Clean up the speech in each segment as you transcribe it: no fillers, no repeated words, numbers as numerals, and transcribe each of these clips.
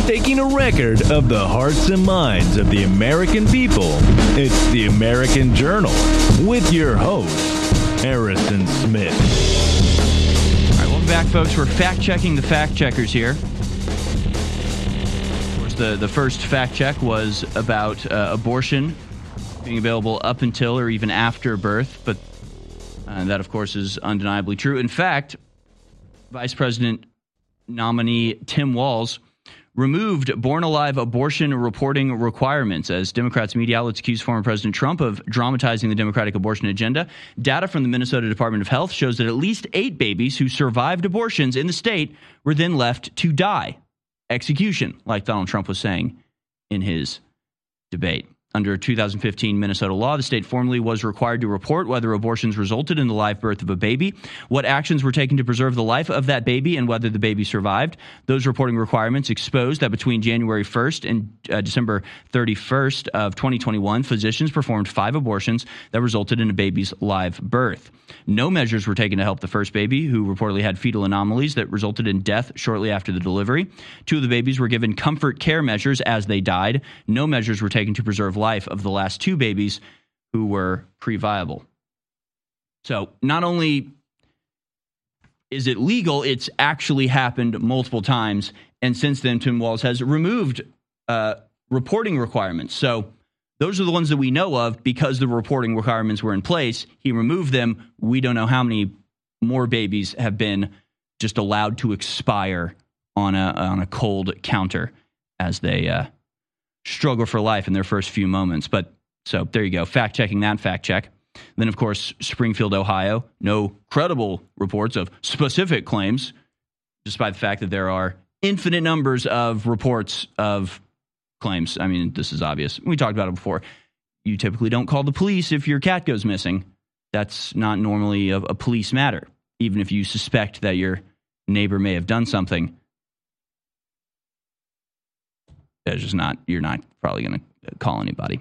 taking a record of the hearts and minds of the American people. It's the American Journal with your host, Harrison Smith. All right, welcome back, folks. We're fact-checking the fact-checkers here. Of course, the first fact-check was about abortion being available up until or even after birth, but that, of course, is undeniably true. In fact, Vice President nominee Tim Walz removed born-alive abortion reporting requirements as Democrats' media outlets accused former President Trump of dramatizing the Democratic abortion agenda. Data from the Minnesota Department of Health shows that at least 8 babies who survived abortions in the state were then left to die. Execution, like Donald Trump was saying in his debate. Under a 2015 Minnesota law, the state formally was required to report whether abortions resulted in the live birth of a baby, what actions were taken to preserve the life of that baby, and whether the baby survived. Those reporting requirements exposed that between January 1st and December 31st of 2021, physicians performed 5 abortions that resulted in a baby's live birth. No measures were taken to help the first baby, who reportedly had fetal anomalies that resulted in death shortly after the delivery. 2 of the babies were given comfort care measures as they died. No measures were taken to preserve life of the last 2 babies who were pre-viable. So not only is it legal, it's actually happened multiple times. And since then, Tim Walz has removed reporting requirements. So those are the ones that we know of because the reporting requirements were in place. He removed them. We don't know how many more babies have been just allowed to expire on a cold counter as they struggle for life in their first few moments. But so there you go. Fact checking that fact check. Then, of course, Springfield, Ohio. No credible reports of specific claims, despite the fact that there are infinite numbers of reports of claims. I mean, this is obvious. We talked about it before. You typically don't call the police if your cat goes missing. That's not normally a police matter, even if you suspect that your neighbor may have done something. That's just not, you're not probably going to call anybody.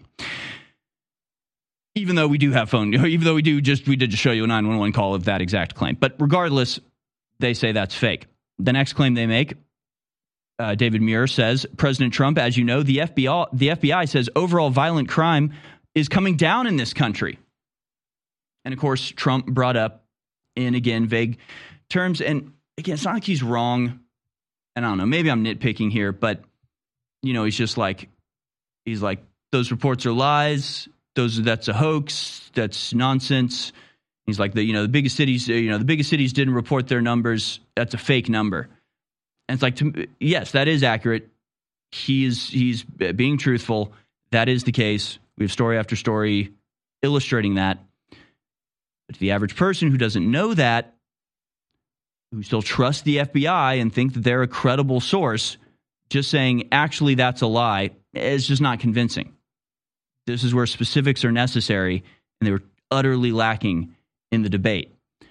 Even though we do have phone, even though we did just show you a 911 call of that exact claim. But regardless, they say that's fake. The next claim they make, David Muir says, President Trump, as you know, the FBI says overall violent crime is coming down in this country. And of course, Trump brought up in, again, vague terms. And again, it's not like he's wrong. And I don't know, maybe I'm nitpicking here, but you know, he's like, those reports are lies. That's a hoax. That's nonsense. He's like, the biggest cities didn't report their numbers. That's a fake number. And it's like, yes, that is accurate. He's being truthful. That is the case. We have story after story illustrating that. But to the average person who doesn't know that, who still trusts the FBI and think that they're a credible source, just saying, actually, that's a lie, is just not convincing. This is where specifics are necessary, and they were utterly lacking in the debate.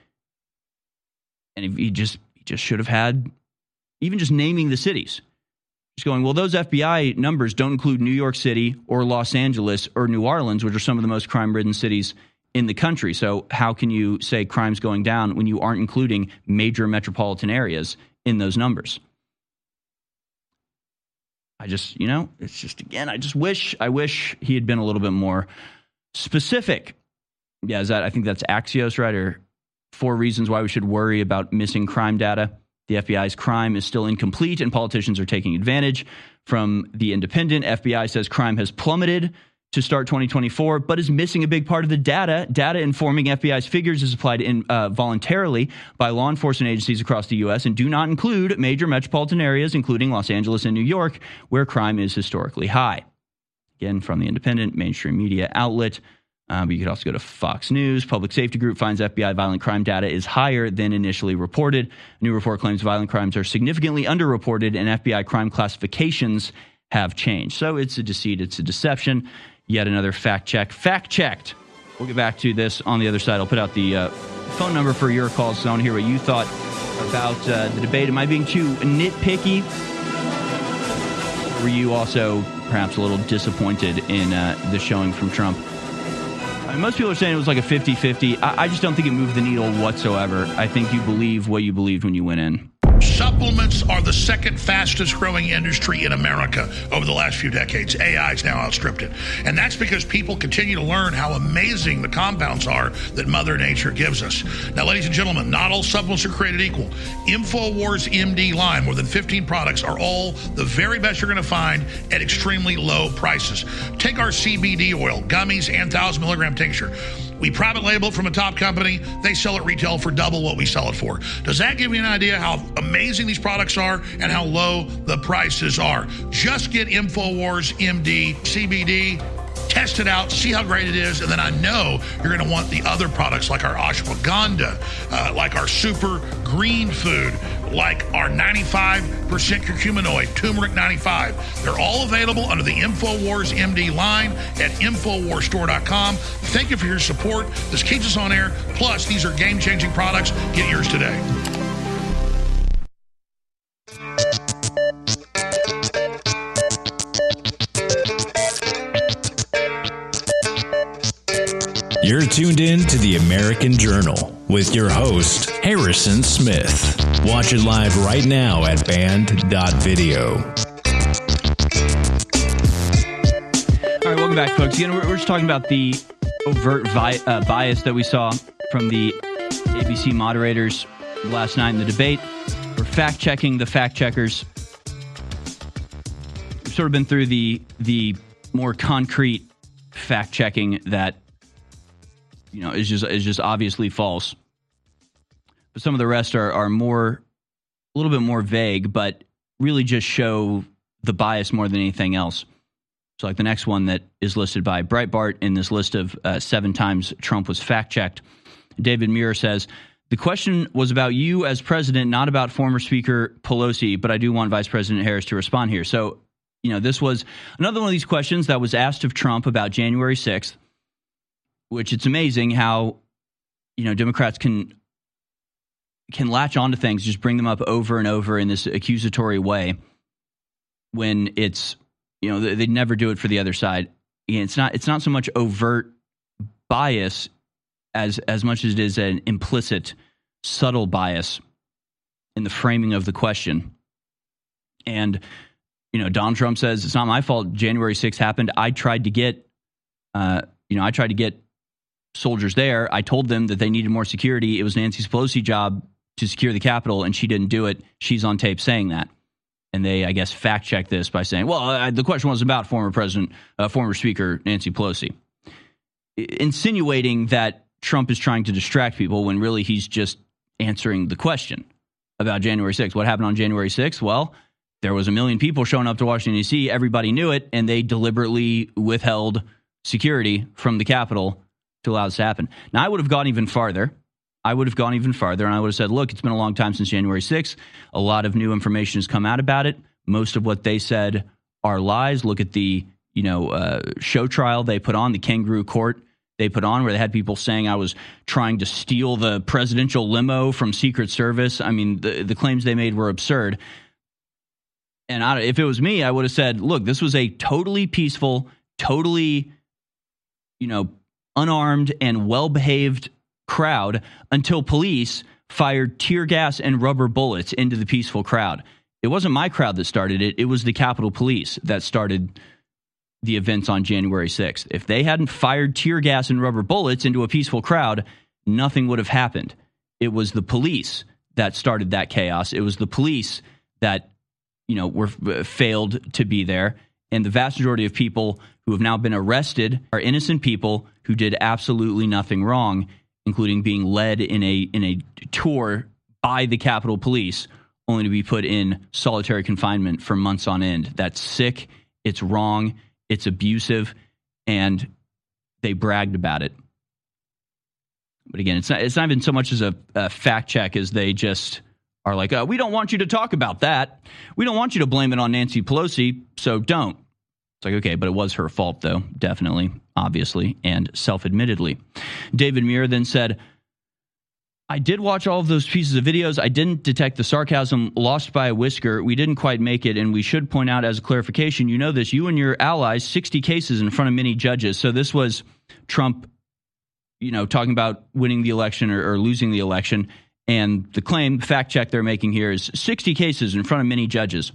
And he just should have had, even just naming the cities. Just going, well, those FBI numbers don't include New York City or Los Angeles or New Orleans, which are some of the most crime-ridden cities in the country. So how can you say crime's going down when you aren't including major metropolitan areas in those numbers? It's just, again, I wish he had been a little bit more specific. Yeah, I think that's Axios, right? Or 4 reasons why we should worry about missing crime data. The FBI's crime is still incomplete and politicians are taking advantage. From The Independent, FBI says crime has plummeted to start 2024, but is missing a big part of the data. Data informing FBI's figures is applied voluntarily by law enforcement agencies across the U.S. and do not include major metropolitan areas, including Los Angeles and New York, where crime is historically high. Again, from The Independent, mainstream media outlet. But you could also go to Fox News. Public Safety Group finds FBI violent crime data is higher than initially reported. A new report claims violent crimes are significantly underreported and FBI crime classifications have changed. So it's a deceit. It's a deception. Yet another fact check. Fact checked. We'll get back to this on the other side. I'll put out the phone number for your calls, so I want to hear what you thought about the debate. Am I being too nitpicky? Or were you also perhaps a little disappointed in the showing from Trump? I mean, most people are saying it was like a 50-50. I just don't think it moved the needle whatsoever. I think you believe what you believed when you went in. Supplements are the second fastest growing industry in America over the last few decades. AI has now outstripped it. And that's because people continue to learn how amazing the compounds are that Mother Nature gives us. Now, ladies and gentlemen, not all supplements are created equal. InfoWars MD line, more than 15 products, are all the very best you're going to find at extremely low prices. Take our CBD oil, gummies, and 1,000 milligram tincture. We private label it from a top company. They sell it retail for double what we sell it for. Does that give you an idea how amazing these products are and how low the prices are? Just get InfoWars MD CBD, test it out, see how great it is, and then I know you're going to want the other products like our ashwagandha, like our super green food, like our 95% curcuminoid, turmeric 95. They're all available under the InfoWars MD line at InfoWarsStore.com. Thank you for your support. This keeps us on air. Plus, these are game-changing products. Get yours today. You're tuned in to the American Journal with your host, Harrison Smith. Watch it live right now at band.video. All right, welcome back, folks. Again, we're just talking about the overt bias that we saw from the ABC moderators last night in the debate. We're fact-checking the fact-checkers. We've sort of been through the more concrete fact-checking that is just obviously false. But some of the rest are a little bit more vague, but really just show the bias more than anything else. So like the next one that is listed by Breitbart in this list of 7 times Trump was fact-checked. David Muir says, the question was about you as president, not about former Speaker Pelosi, but I do want Vice President Harris to respond here. So, this was another one of these questions that was asked of Trump about January 6th. Which it's amazing how, Democrats can latch onto things, just bring them up over and over in this accusatory way when it's, they never do it for the other side. It's not so much overt bias as much as it is an implicit, subtle bias in the framing of the question. And, Donald Trump says, it's not my fault January 6th happened. I tried to get soldiers there. I told them that they needed more security. It was Nancy Pelosi's job to secure the Capitol, and she didn't do it. She's on tape saying that. And they, I guess, fact-checked this by saying, well, the question wasn't about former Speaker Nancy Pelosi. Insinuating that Trump is trying to distract people when really he's just answering the question about January 6th. What happened on January 6th? Well, there was 1 million people showing up to Washington, D.C. Everybody knew it, and they deliberately withheld security from the Capitol to allow this to happen. Now, I would have gone even farther. And I would have said, look, it's been a long time since January 6th. A lot of new information has come out about it. Most of what they said are lies. Look at the, show trial they put on, the kangaroo court they put on, where they had people saying I was trying to steal the presidential limo from Secret Service. I mean, the claims they made were absurd. And if it was me, I would have said, look, this was a totally peaceful, totally, unarmed and well-behaved crowd until police fired tear gas and rubber bullets into the peaceful crowd. It wasn't my crowd that started it. It was the Capitol Police that started the events on January 6th. If they hadn't fired tear gas and rubber bullets into a peaceful crowd, nothing would have happened. It was the police that started that chaos. It was the police that, were failed to be there. And the vast majority of people who have now been arrested are innocent people who did absolutely nothing wrong, including being led in a tour by the Capitol Police, only to be put in solitary confinement for months on end. That's sick. It's wrong. It's abusive. And they bragged about it. But again, it's not even so much as a fact check as they just are like, we don't want you to talk about that. We don't want you to blame it on Nancy Pelosi, so don't. It's like, okay, but it was her fault, though, definitely, obviously, and self-admittedly. David Muir then said, I did watch all of those pieces of videos. I didn't detect the sarcasm lost by a whisker. We didn't quite make it, and we should point out as a clarification, you know this, you and your allies, 60 cases in front of many judges. So this was Trump, talking about winning the election or losing the election. And the claim, fact check they're making here is 60 cases in front of many judges.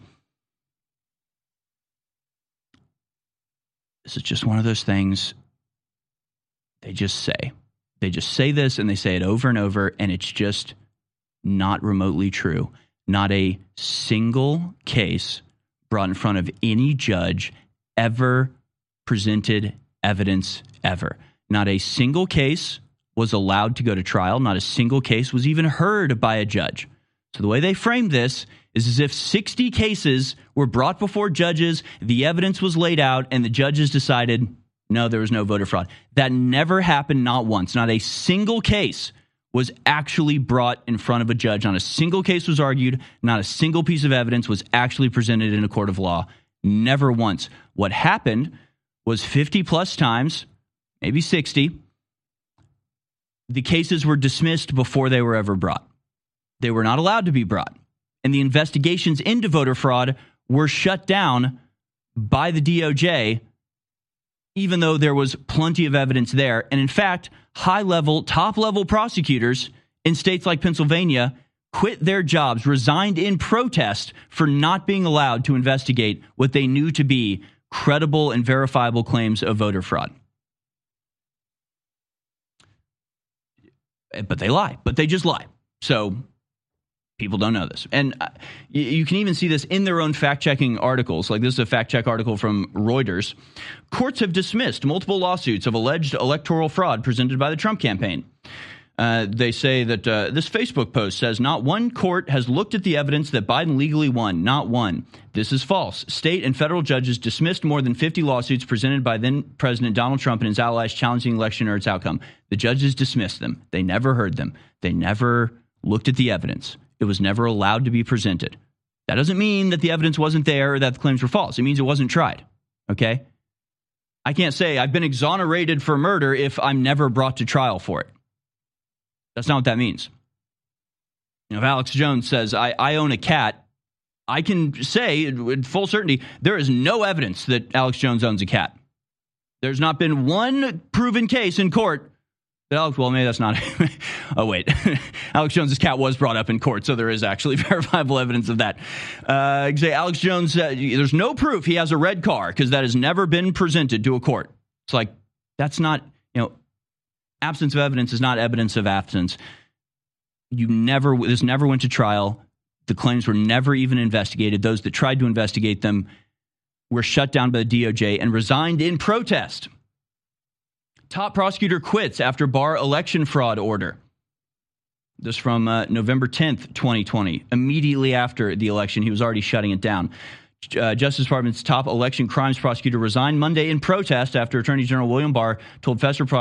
This is just one of those things they just say. They just say this and they say it over and over, and it's just not remotely true. Not a single case brought in front of any judge ever presented evidence ever. Not a single case was allowed to go to trial. Not a single case was even heard by a judge. So the way they framed this is as if 60 cases were brought before judges, the evidence was laid out, and the judges decided, no, there was no voter fraud. That never happened, not once. Not a single case was actually brought in front of a judge. Not a single case was argued. Not a single piece of evidence was actually presented in a court of law. Never once. What happened was 50 plus times, maybe 60, the cases were dismissed before they were ever brought. They were not allowed to be brought. And the investigations into voter fraud were shut down by the DOJ, even though there was plenty of evidence there. And in fact, high-level, top-level prosecutors in states like Pennsylvania quit their jobs, resigned in protest for not being allowed to investigate what they knew to be credible and verifiable claims of voter fraud. But they lie. But they just lie. So people don't know this. And you can even see this in their own fact-checking articles. Like this is a fact-check article from Reuters. Courts have dismissed multiple lawsuits of alleged electoral fraud presented by the Trump campaign. They say that this Facebook post says not one court has looked at the evidence that Biden legally won. Not one. This is false. State and federal judges dismissed more than 50 lawsuits presented by then President Donald Trump and his allies challenging the election or its outcome. The judges dismissed them. They never heard them. They never looked at the evidence. It was never allowed to be presented. That doesn't mean that the evidence wasn't there or that the claims were false. It means it wasn't tried. Okay? I can't say I've been exonerated for murder if I'm never brought to trial for it. That's not what that means. You know, if Alex Jones says, I own a cat, I can say with full certainty, there is no evidence that Alex Jones owns a cat. There's not been one proven case in court that Alex, well, maybe that's not. Oh, wait. Alex Jones's cat was brought up in court, so there is actually verifiable evidence of that. Say Alex Jones, there's no proof he has a red car because that has never been presented to a court. It's like, that's not, absence of evidence is not evidence of absence. This never went to trial. The claims were never even investigated. Those that tried to investigate them were shut down by the DOJ and resigned in protest. Top prosecutor quits after Barr election fraud order. This from November 10th, 2020. Immediately after the election, he was already shutting it down. Justice Department's top election crimes prosecutor resigned Monday in protest after Attorney General William Barr told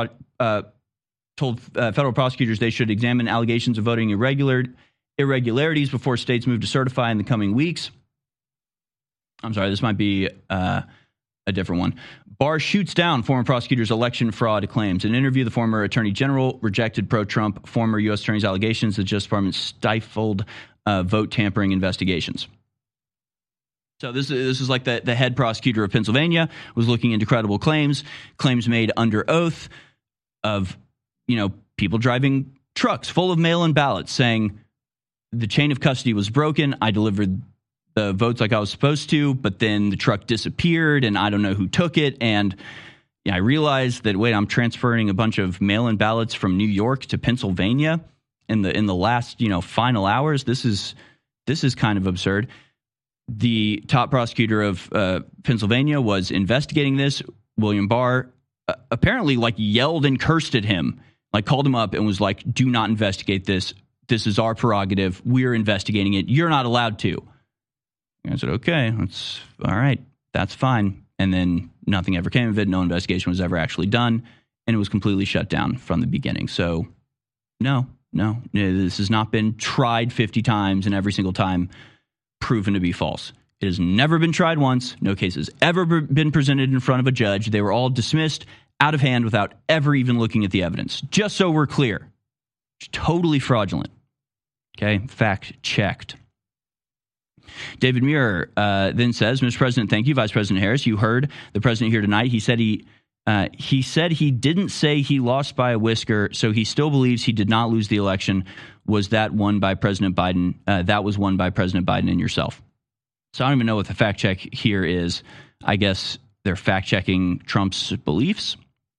federal prosecutors they should examine allegations of voting irregularities before states move to certify in the coming weeks. I'm sorry, this might be a different one. Barr shoots down former prosecutors' election fraud claims. In an interview, the former attorney general rejected pro-Trump former U.S. attorney's allegations that the Justice Department stifled vote tampering investigations. So this is like the head prosecutor of Pennsylvania was looking into credible claims made under oath of people driving trucks full of mail-in ballots saying the chain of custody was broken. I delivered the votes like I was supposed to, but then the truck disappeared and I don't know who took it. And I realized that, wait, I'm transferring a bunch of mail-in ballots from New York to Pennsylvania in the last, final hours. This is kind of absurd. The top prosecutor of Pennsylvania was investigating this. William Barr apparently yelled and cursed at him, called him up and was like, do not investigate this. This is our prerogative. We're investigating it. You're not allowed to. And I said, okay, that's all right. That's fine. And then nothing ever came of it. No investigation was ever actually done. And it was completely shut down from the beginning. So no, this has not been tried 50 times and every single time proven to be false. It has never been tried once. No case has ever been presented in front of a judge. They were all dismissed out of hand without ever even looking at the evidence. Just so we're clear. It's totally fraudulent. Okay, fact checked. David Muir then says, Mr. President, thank you. Vice President Harris, you heard the president here tonight. He said he He said he didn't say he lost by a whisker, so he still believes he did not lose the election. Was that won by President Biden? That was won by President Biden and yourself. So I don't even know what the fact check here is. I guess they're fact checking Trump's beliefs,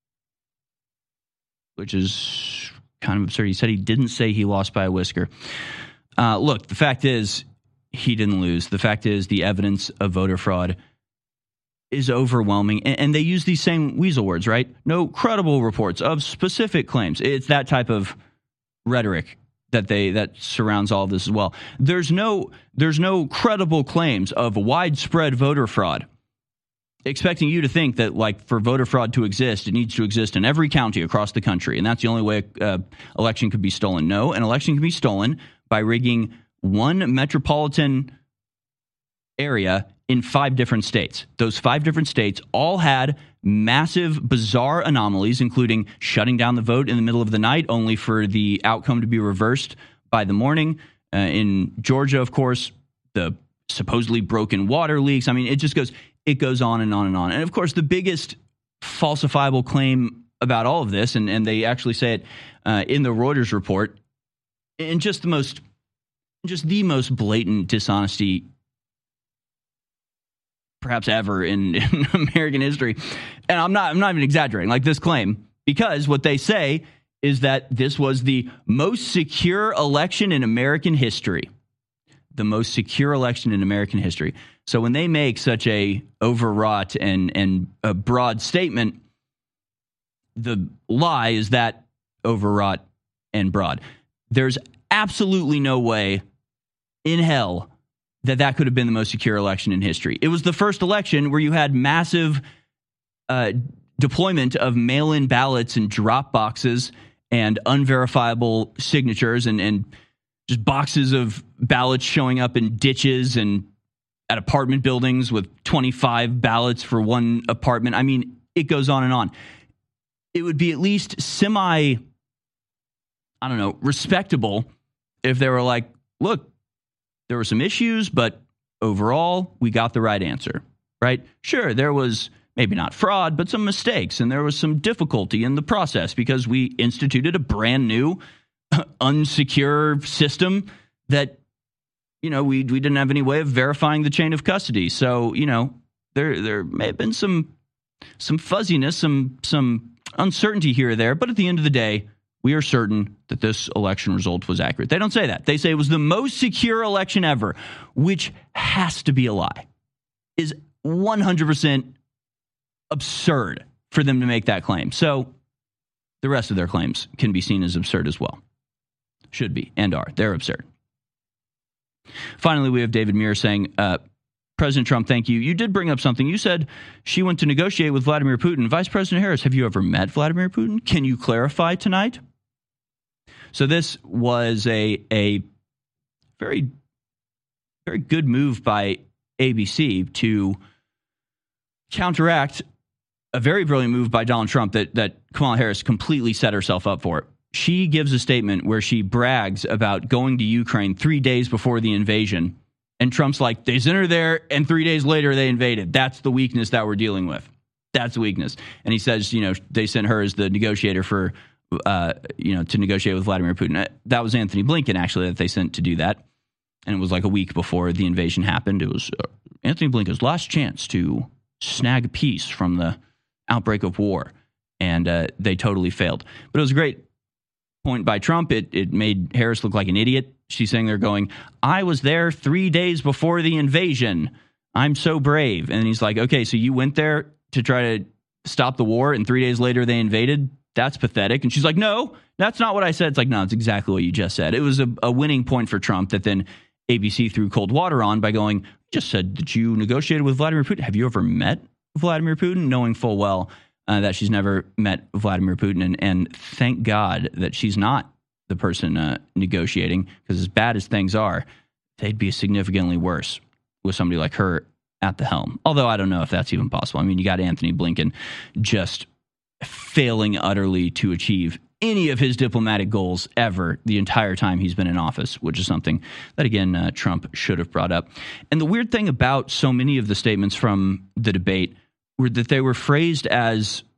which is kind of absurd. He said he didn't say he lost by a whisker. Look, the fact is he didn't lose. The fact is the evidence of voter fraud is overwhelming. And they use these same weasel words, right? No credible reports of specific claims. It's that type of rhetoric that surrounds all of this as well. There's no credible claims of widespread voter fraud, expecting you to think that, like, for voter fraud to exist, it needs to exist in every county across the country, and that's the only way election could be stolen. No, an election can be stolen by rigging one metropolitan area in 5 different states. Those 5 different states all had massive, bizarre anomalies, including shutting down the vote in the middle of the night, only for the outcome to be reversed by the morning. In Georgia, of course, the supposedly broken water leaks. I mean, it goes on and on and on. And of course, the biggest falsifiable claim about all of this, and they actually say it in the Reuters report, and just the most blatant dishonesty perhaps ever in American history. And I'm not even exaggerating, like this claim, because what they say is that this was the most secure election in American history. The most secure election in American history. So when they make such a overwrought and a broad statement, the lie is that overwrought and broad. There's absolutely no way in hell that could have been the most secure election in history. It was the first election where you had massive deployment of mail-in ballots and drop boxes and unverifiable signatures and just boxes of ballots showing up in ditches and at apartment buildings with 25 ballots for one apartment. I mean, it goes on and on. It would be at least respectable if they were like, look, there were some issues, but overall, we got the right answer, right? Sure, there was maybe not fraud, but some mistakes, and there was some difficulty in the process because we instituted a brand new, unsecure system that, we didn't have any way of verifying the chain of custody. So, there may have been some fuzziness, some uncertainty here or there, but at the end of the day, we are certain that this election result was accurate. They don't say that. They say it was the most secure election ever, which has to be a lie. Is 100% absurd for them to make that claim. So the rest of their claims can be seen as absurd as well. Should be and are. They're absurd. Finally, we have David Muir saying, President Trump, thank you. You did bring up something. You said she went to negotiate with Vladimir Putin. Vice President Harris, have you ever met Vladimir Putin? Can you clarify tonight? So this was a very, very good move by ABC to counteract a very brilliant move by Donald Trump that Kamala Harris completely set herself up for. She gives a statement where she brags about going to Ukraine 3 days before the invasion. And Trump's like, they sent her there, and 3 days later they invaded. That's the weakness that we're dealing with. That's the weakness. And he says, they sent her as the negotiator for, to negotiate with Vladimir Putin. That was Anthony Blinken, actually, that they sent to do that. And it was like a week before the invasion happened. It was Anthony Blinken's last chance to snag peace from the outbreak of war. And they totally failed. But it was a great point by Trump. It made Harris look like an idiot. She's saying they're going, I was there 3 days before the invasion. I'm so brave. And he's like, okay, so you went there to try to stop the war and 3 days later they invaded? That's pathetic. And she's like, no, that's not what I said. It's like, no, it's exactly what you just said. It was a winning point for Trump that then ABC threw cold water on by going, just said that you negotiated with Vladimir Putin. Have you ever met Vladimir Putin? Knowing full well that she's never met Vladimir Putin. And thank God that she's not the person negotiating, because as bad as things are, they'd be significantly worse with somebody like her at the helm. Although I don't know if that's even possible. I mean, you got Anthony Blinken just failing utterly to achieve any of his diplomatic goals ever the entire time he's been in office, which is something that, again, Trump should have brought up. And the weird thing about so many of the statements from the debate were that they were phrased as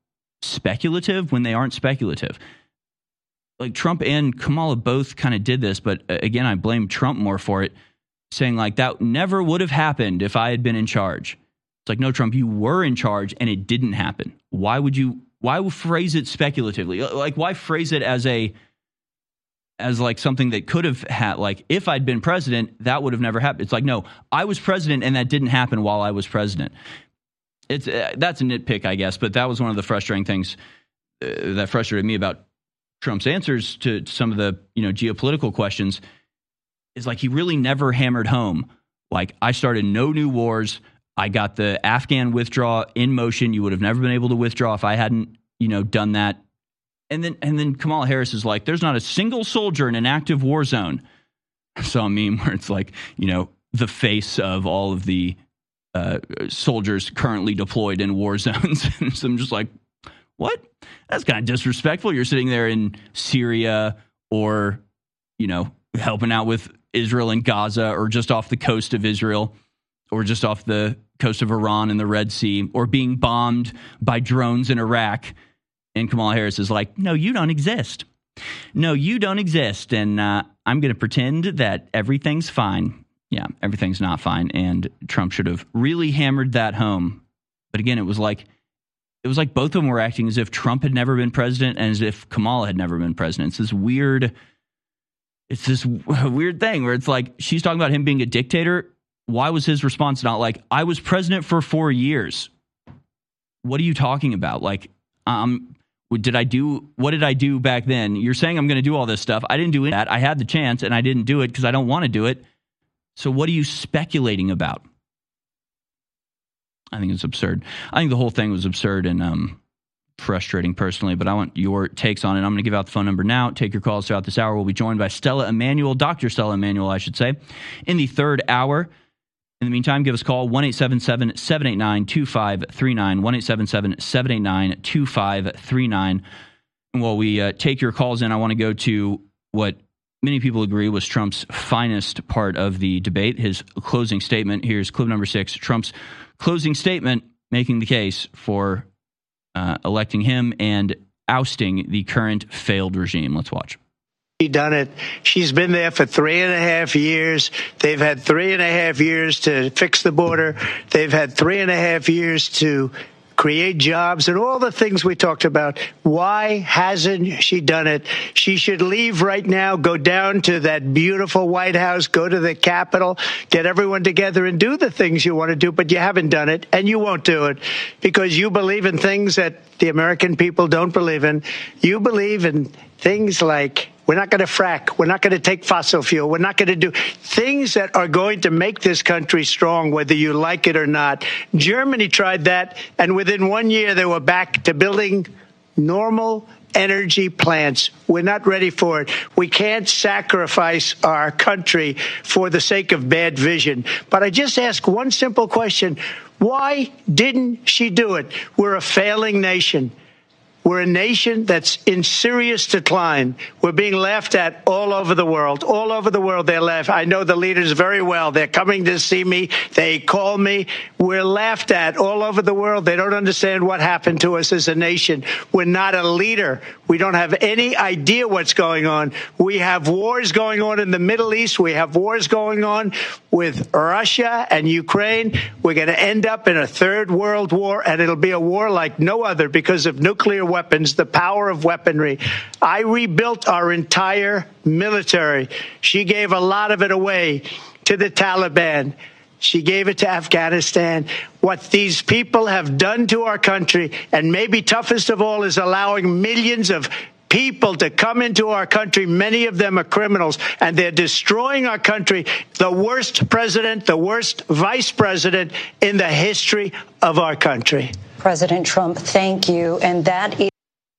speculative when they aren't speculative. Like Trump and Kamala both kind of did this, but again, I blame Trump more for it, saying like that never would have happened if I had been in charge. It's like, no, Trump, you were in charge and it didn't happen. Why phrase it speculatively? Like, why phrase it as like something that could have had, like, if I'd been president, that would have never happened. It's like, no, I was president and that didn't happen while I was president. That's a nitpick, I guess, but that was one of the frustrating things that frustrated me about Trump's answers to some of the, geopolitical questions, is like he really never hammered home. Like, I started no new wars. I got the Afghan withdrawal in motion. You would have never been able to withdraw if I hadn't, done that. And then Kamala Harris is like, there's not a single soldier in an active war zone. I saw a meme where it's like, the face of all of the soldiers currently deployed in war zones. So I'm just like, what? That's kind of disrespectful. You're sitting there in Syria or, helping out with Israel and Gaza, or just off the coast of Israel, or just off the coast of Iran in the Red Sea, or being bombed by drones in Iraq. And Kamala Harris is like, no, you don't exist. No, you don't exist. And I'm going to pretend that everything's fine. Yeah, everything's not fine. And Trump should have really hammered that home. But again, it was like both of them were acting as if Trump had never been president and as if Kamala had never been president. It's this weird thing where it's like, she's talking about him being a dictator. Why was his response not like, I was president for 4 years? What are you talking about? Like, what did I do back then? You're saying I'm going to do all this stuff. I didn't do that. I had the chance and I didn't do it because I don't want to do it. So what are you speculating about? I think it's absurd. I think the whole thing was absurd and frustrating personally, but I want your takes on it. I'm going to give out the phone number now. Take your calls throughout this hour. We'll be joined by Stella Immanuel, Dr. Stella Immanuel, I should say, in the third hour. In the meantime, give us a call, 1-877-789-2539, 1-877-789-2539. And while we take your calls in, I want to go to what many people agree was Trump's finest part of the debate, his closing statement. Here's clip number 6, Trump's closing statement making the case for electing him and ousting the current failed regime. Let's watch. Done it. She's been there for 3.5 years. They've had 3.5 years to fix the border. They've had 3.5 years to create jobs and all the things we talked about. Why hasn't she done it? She should leave right now, go down to that beautiful White House, go to the Capitol, get everyone together and do the things you want to do, but you haven't done it and you won't do it because you believe in things that the American people don't believe in. You believe in things like, we're not going to frack. We're not going to take fossil fuel. We're not going to do things that are going to make this country strong, whether you like it or not. Germany tried that, and within 1 year, they were back to building normal energy plants. We're not ready for it. We can't sacrifice our country for the sake of bad vision. But I just ask one simple question. Why didn't she do it? We're a failing nation. We're a nation that's in serious decline. We're being laughed at all over the world. All over the world, they're laughed. I know the leaders very well. They're coming to see me. They call me. We're laughed at all over the world. They don't understand what happened to us as a nation. We're not a leader. We don't have any idea what's going on. We have wars going on in the Middle East. We have wars going on with Russia and Ukraine. We're going to end up in a third world war, and it'll be a war like no other because of nuclear weapons, the power of weaponry. I rebuilt our entire military. She gave a lot of it away to the Taliban. She gave it to Afghanistan. What these people have done to our country, and maybe toughest of all, is allowing millions of people to come into our country. Many of them are criminals, and they're destroying our country. The worst president, the worst vice president in the history of our country. President Trump, thank you. And that is.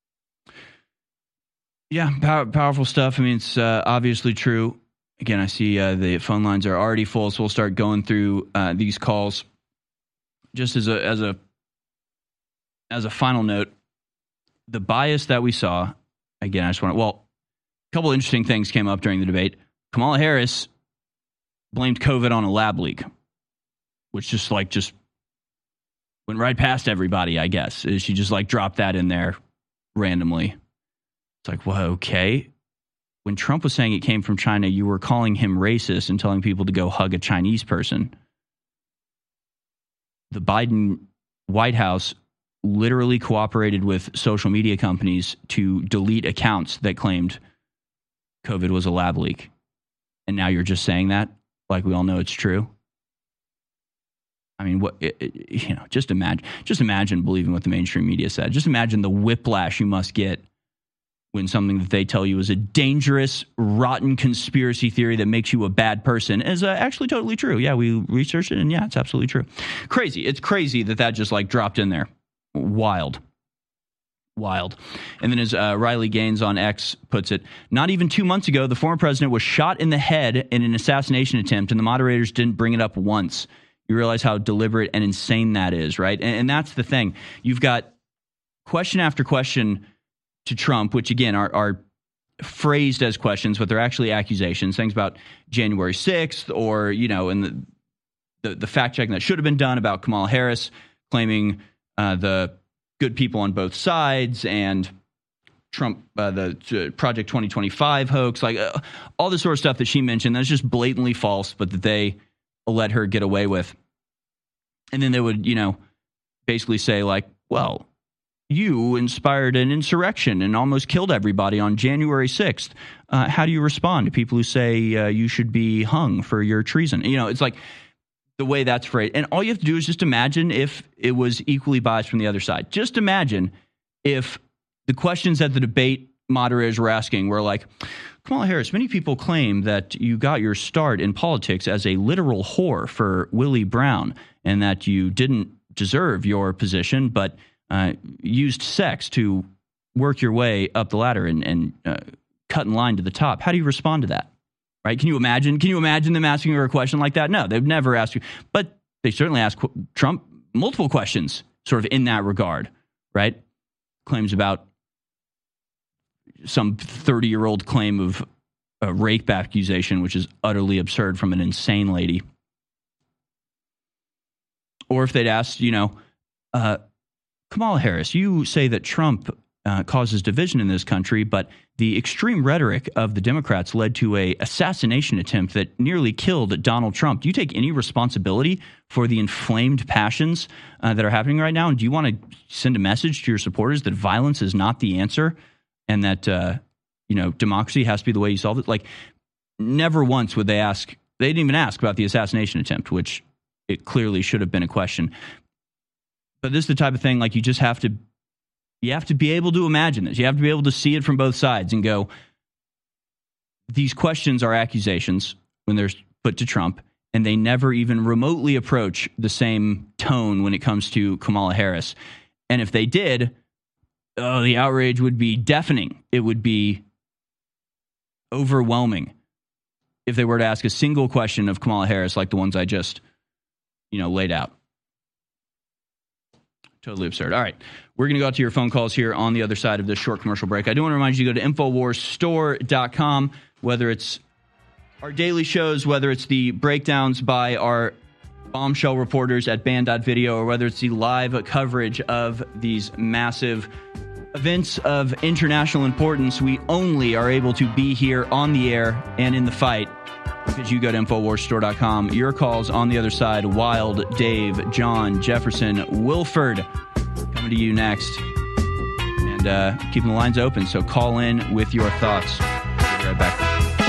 Yeah, powerful stuff. I mean, it's obviously true. Again, I see the phone lines are already full, so we'll start going through these calls. Just as a final note, the bias that we saw, again, I just want to, a couple interesting things came up during the debate. Kamala Harris blamed COVID on a lab leak, which just Went right past everybody, I guess. She just like dropped that in there randomly. It's like, well, okay. When Trump was saying it came from China, you were calling him racist and telling people to go hug a Chinese person. The Biden White House literally cooperated with social media companies to delete accounts that claimed COVID was a lab leak. And now you're just saying that like we all know it's true. I mean, just imagine believing what the mainstream media said. Just imagine the whiplash you must get when something that they tell you is a dangerous, rotten conspiracy theory that makes you a bad person is actually totally true. Yeah, we researched it, and yeah, it's absolutely true. Crazy. It's crazy that just like dropped in there. Wild. And then as Riley Gaines on X puts it, not even 2 months ago, the former president was shot in the head in an assassination attempt, and the moderators didn't bring it up once. You realize how deliberate and insane that is, right? And that's the thing. You've got question after question to Trump, which again are phrased as questions, but they're actually accusations. Things about January 6th, or and the fact checking that should have been done about Kamala Harris claiming the good people on both sides, and Trump, the Project 2025 hoax, like all this sort of stuff that she mentioned that's just blatantly false, but that they let her get away with. And then they would, basically say like, well, you inspired an insurrection and almost killed everybody on January 6th. How do you respond to people who say you should be hung for your treason? It's like the way that's phrased. And all you have to do is just imagine if it was equally biased from the other side. Just imagine if the questions that the debate moderators were asking were like, Kamala Harris, many people claim that you got your start in politics as a literal whore for Willie Brown and that you didn't deserve your position, but used sex to work your way up the ladder and cut in line to the top. How do you respond to that? Right? Can you imagine them asking her a question like that? No, they've never asked you. But they certainly asked Trump multiple questions sort of in that regard, right? Claims about some 30-year-old claim of a rape accusation, which is utterly absurd from an insane lady. Or if they'd asked, Kamala Harris, you say that Trump causes division in this country, but the extreme rhetoric of the Democrats led to an assassination attempt that nearly killed Donald Trump. Do you take any responsibility for the inflamed passions that are happening right now? And do you want to send a message to your supporters that violence is not the answer and that, democracy has to be the way you solve it? Like, never once would they ask. They didn't even ask about the assassination attempt, which it clearly should have been a question. But this is the type of thing, like, you have to be able to imagine this. You have to be able to see it from both sides and go, these questions are accusations when they're put to Trump, and they never even remotely approach the same tone when it comes to Kamala Harris. And if they did, the outrage would be deafening. It would be overwhelming if they were to ask a single question of Kamala Harris like the ones I just, laid out. Totally absurd. All right. We're going to go out to your phone calls here on the other side of this short commercial break. I do want to remind you to go to InfoWarsStore.com, whether it's our daily shows, whether it's the breakdowns by our bombshell reporters at Band.video, or whether it's the live coverage of these massive events of international importance. We only are able to be here on the air and in the fight because you go to InfoWarsStore.com. Your calls on the other side: Wild, Dave, John, Jefferson, Wilford, coming to you next. And keeping the lines open, so call in with your thoughts. We'll be right back.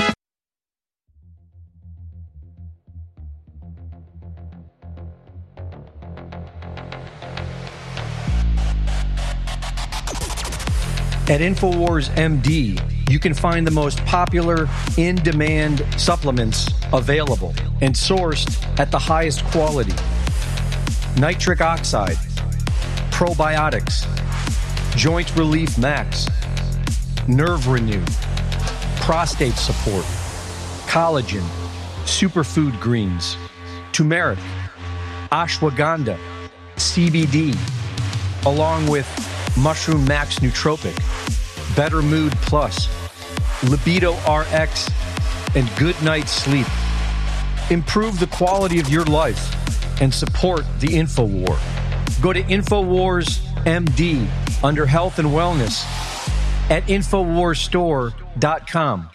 At InfoWars MD, you can find the most popular in-demand supplements available and sourced at the highest quality. Nitric oxide, probiotics, joint relief max, nerve renew, prostate support, collagen, superfood greens, turmeric, ashwagandha, CBD, along with Mushroom Max Nootropic, Better Mood Plus, Libido RX, and Good Night Sleep. Improve the quality of your life and support the InfoWar. Go to InfoWars MD under Health and Wellness at InfoWarsStore.com.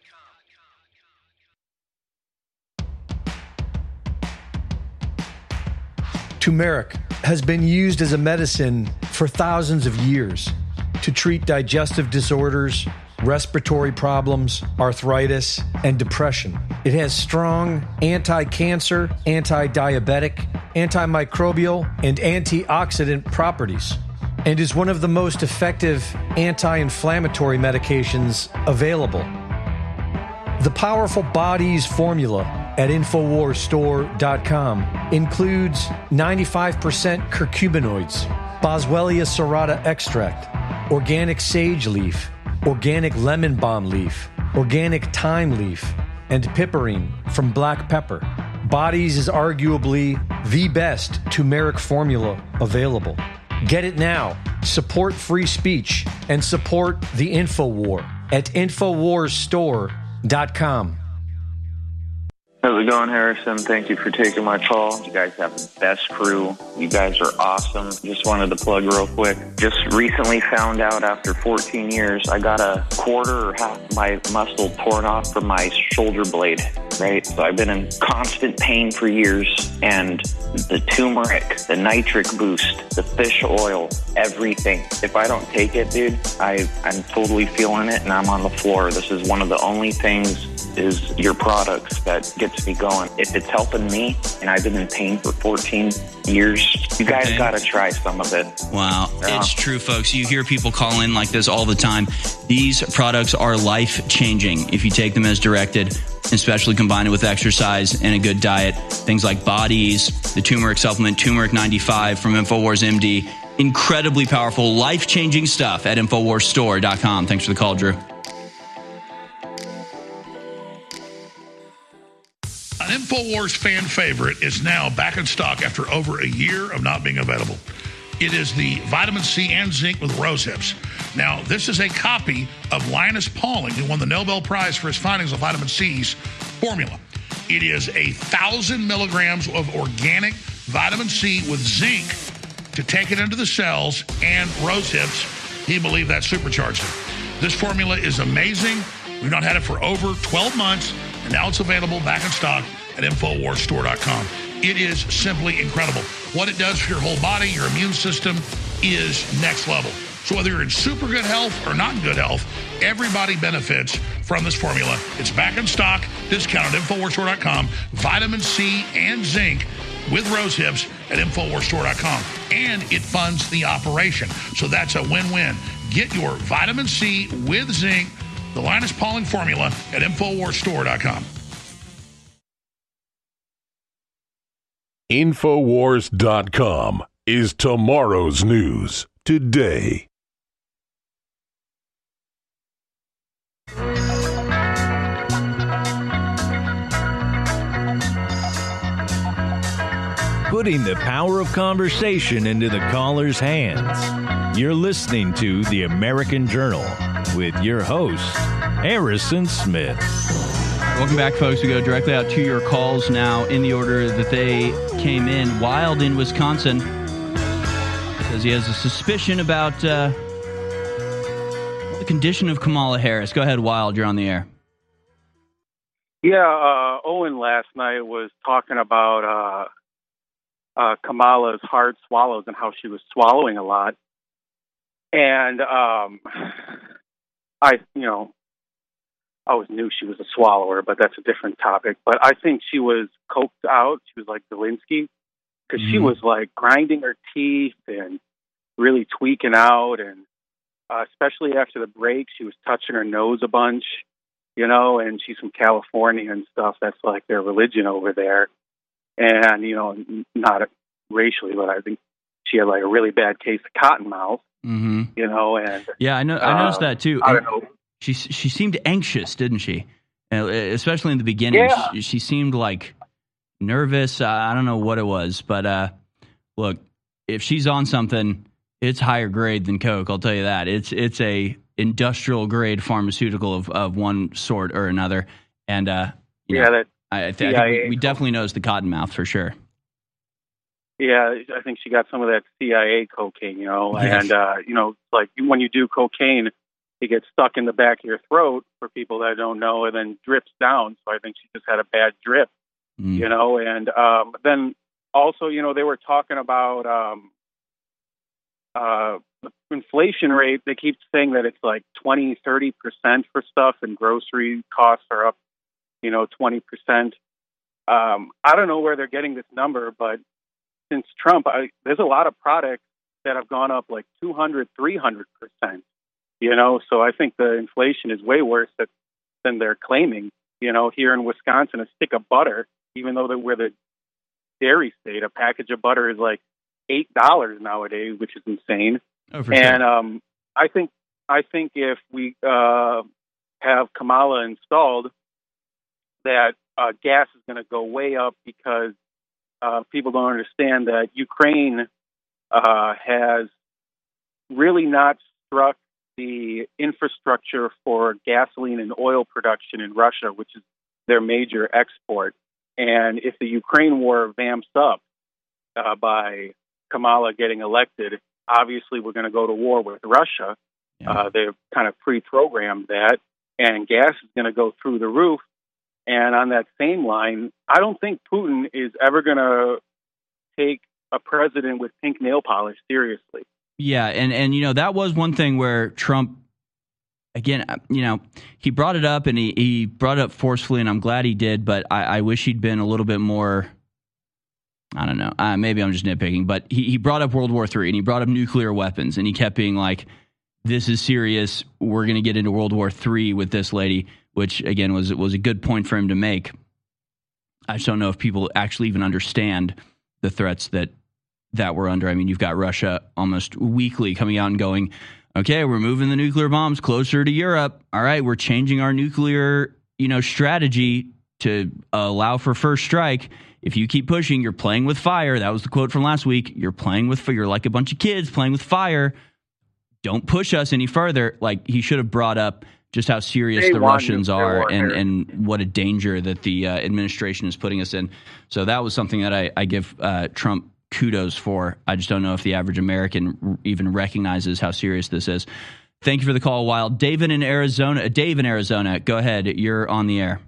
Turmeric has been used as a medicine for thousands of years to treat digestive disorders, respiratory problems, arthritis, and depression. It has strong anti-cancer, anti-diabetic, antimicrobial, and antioxidant properties, and is one of the most effective anti-inflammatory medications available. The Powerful Bodies formula at InfoWarsStore.com includes 95% curcuminoids, Boswellia serrata extract, organic sage leaf, organic lemon balm leaf, organic thyme leaf, and piperine from black pepper. Bodies is arguably the best turmeric formula available. Get it now. Support free speech and support the InfoWar at InfoWarsStore.com. How's it going, Harrison? Thank you for taking my call. You guys have the best crew. You guys are awesome. Just wanted to plug real quick. Just recently found out after 14 years, I got a quarter or half my muscle torn off from my shoulder blade, right? So I've been in constant pain for years, and the turmeric, the nitric boost, the fish oil, everything. If I don't take it, dude, I'm totally feeling it, and I'm on the floor. This is one of the only things is your products that gets me going. If it's helping me, and I've been in pain for 14 years, you guys got to try some of it. Wow. Yeah. It's true, folks. You hear people call in like this all the time. These products are life-changing if you take them as directed, especially combined with exercise and a good diet. Things like Bodies, the turmeric supplement, Turmeric 95 from InfoWars MD. Incredibly powerful, life-changing stuff at InfoWarsStore.com. Thanks for the call, Drew. An InfoWars fan favorite is now back in stock after over a year of not being available. It is the vitamin C and zinc with rose hips. Now, this is a copy of Linus Pauling, who won the Nobel Prize for his findings of vitamin C's formula. It is 1,000 milligrams of organic vitamin C with zinc to take it into the cells, and rose hips. He believed that supercharged it. This formula is amazing. We've not had it for over 12 months. And now it's available back in stock at InfoWarsStore.com. It is simply incredible. What it does for your whole body, your immune system, is next level. So whether you're in super good health or not in good health, everybody benefits from this formula. It's back in stock, discounted at InfoWarsStore.com. Vitamin C and zinc with rose hips at InfoWarsStore.com. And it funds the operation. So that's a win-win. Get your vitamin C with zinc, the Linus Pauling formula, at InfoWarsStore.com. InfoWars.com is tomorrow's news today. Putting the power of conversation into the caller's hands. You're listening to The American Journal with your host, Harrison Smith. Welcome back, folks. We go directly out to your calls now in the order that they came in. Wild in Wisconsin says he has a suspicion about the condition of Kamala Harris. Go ahead, Wild. You're on the air. Yeah, Owen last night was talking about Kamala's hard swallows and how she was swallowing a lot. And I always knew she was a swallower, but that's a different topic. But I think she was coked out. She was like Zelensky, because she was like grinding her teeth and really tweaking out. And especially after the break, she was touching her nose a bunch, and she's from California and stuff. That's like their religion over there. And, not racially, but I think she had like a really bad case of cotton mouth, and yeah, I noticed that too. I don't know. She seemed anxious, didn't she? Especially in the beginning. Yeah. She seemed like nervous. I don't know what it was, but look, if she's on something, it's higher grade than Coke. I'll tell you that. It's a industrial grade pharmaceutical of one sort or another. And I think we definitely noticed the cotton mouth for sure. Yeah, I think she got some of that CIA cocaine, Yes. and, like when you do cocaine, it gets stuck in the back of your throat for people that don't know, and then drips down. So I think she just had a bad drip, and then also, they were talking about the inflation rate. They keep saying that it's like 20-30% for stuff, and grocery costs are up, 20%. I don't know where they're getting this number, but since Trump, there's a lot of products that have gone up like 200-300%. So I think the inflation is way worse than they're claiming. Here in Wisconsin, a stick of butter, even though we're the dairy state, a package of butter is like $8 nowadays, which is insane. Oh, for and sure. I think if we have Kamala installed, that gas is going to go way up because people don't understand that Ukraine has really not struck the infrastructure for gasoline and oil production in Russia, which is their major export. And if the Ukraine war vamps up by Kamala getting elected, obviously we're going to go to war with Russia. Yeah. They've kind of pre-programmed that, and gas is going to go through the roof. And on that same line, I don't think Putin is ever going to take a president with pink nail polish seriously. Yeah, and that was one thing where Trump, again, he brought it up, and he brought it up forcefully, and I'm glad he did, but I wish he'd been a little bit more, I don't know, maybe I'm just nitpicking, but he brought up World War III, and he brought up nuclear weapons, and he kept being like, this is serious, we're going to get into World War III with this lady, which, again, was a good point for him to make. I just don't know if people actually even understand the threats that we're under. I mean, you've got Russia almost weekly coming out and going, okay, we're moving the nuclear bombs closer to Europe. All right, we're changing our nuclear, strategy to allow for first strike. If you keep pushing, you're playing with fire. That was the quote from last week. You're playing with fire. You're like a bunch of kids playing with fire. Don't push us any further. Like, he should have brought up just how serious the Russians are and what a danger that the administration is putting us in. So that was something that I give Trump kudos for. I just don't know if the average American even recognizes how serious this is. Thank you for the call, Wild. Dave in Arizona, go ahead. You're on the air.